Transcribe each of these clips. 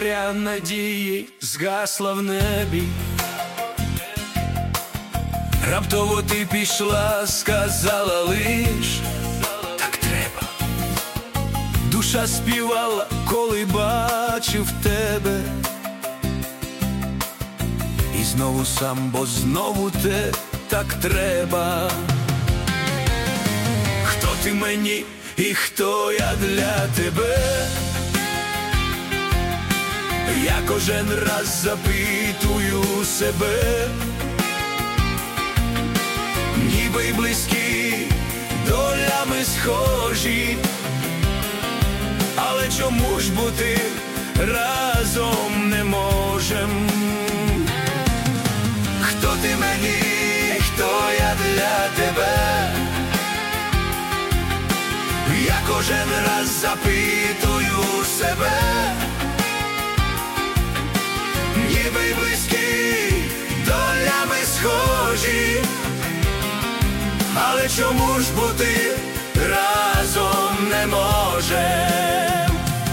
зоря надії згасла в небі. Раптово ти пішла, сказала лиш так треба. Душа співала, коли бачив тебе. І знову сам, бо знову те так треба. Хто ти мені і хто я для тебе? Я кожен раз запитую себе, ніби й близькі, долями схожі, але чому ж бути разом не можем? Хто ти мені, хто я для тебе? Я кожен раз запитую себе, ніби й близькі, долями схожі, але чому ж бути разом не можем?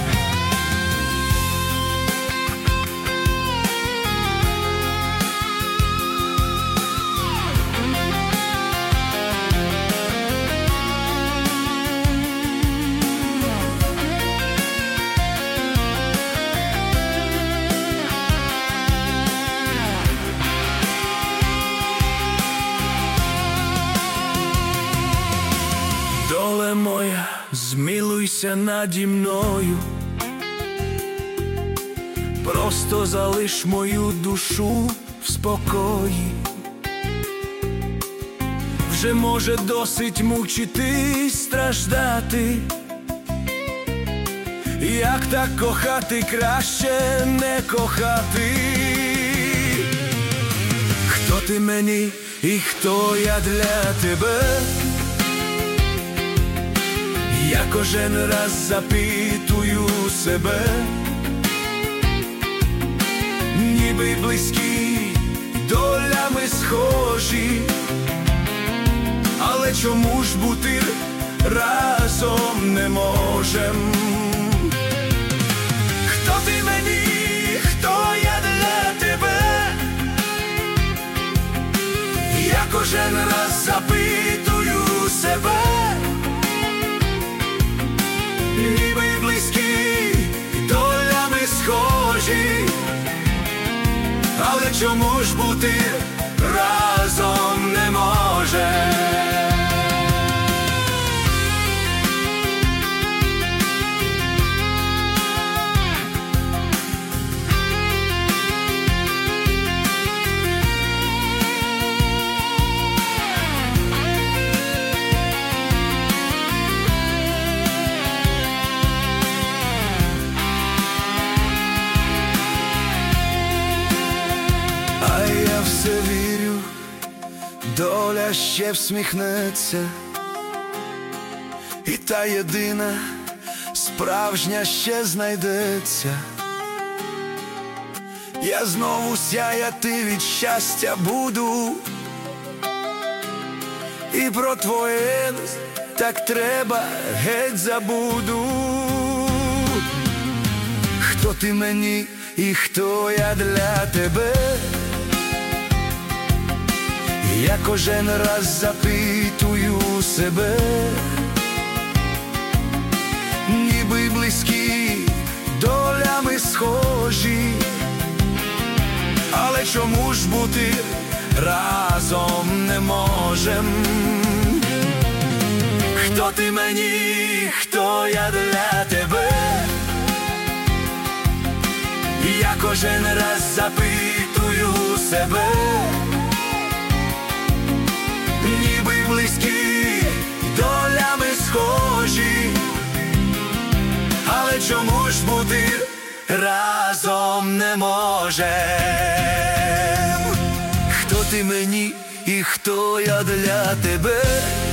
Доле моя, змилуйся наді мною, просто залиш мою душу в спокої. Вже може досить мучитись, страждати. Як так кохати, краще не кохати. Хто ти мені і хто я для тебе? Я кожен раз запитую себе, ніби й близькі, долями схожі, але чому ж бути разом не можем? Хто ти мені, хто я для тебе? Я кожен раз запитую себе, ніби й близькі, долями схожі, але чому ж бути разом не може? Я все вірю, доля ще всміхнеться, і та єдина справжня ще знайдеться. Я знову сяяти від щастя буду, і про твоє так треба геть забуду. Хто ти мені і хто я для тебе? Я кожен раз запитую себе, ніби й близькі, долями схожі, але чому ж бути разом не можем? Хто ти мені, хто я для тебе? Я кожен раз запитую себе, ніби й близькі, долями схожі, але чому ж бути разом не можем? Хто ти мені і хто я для тебе?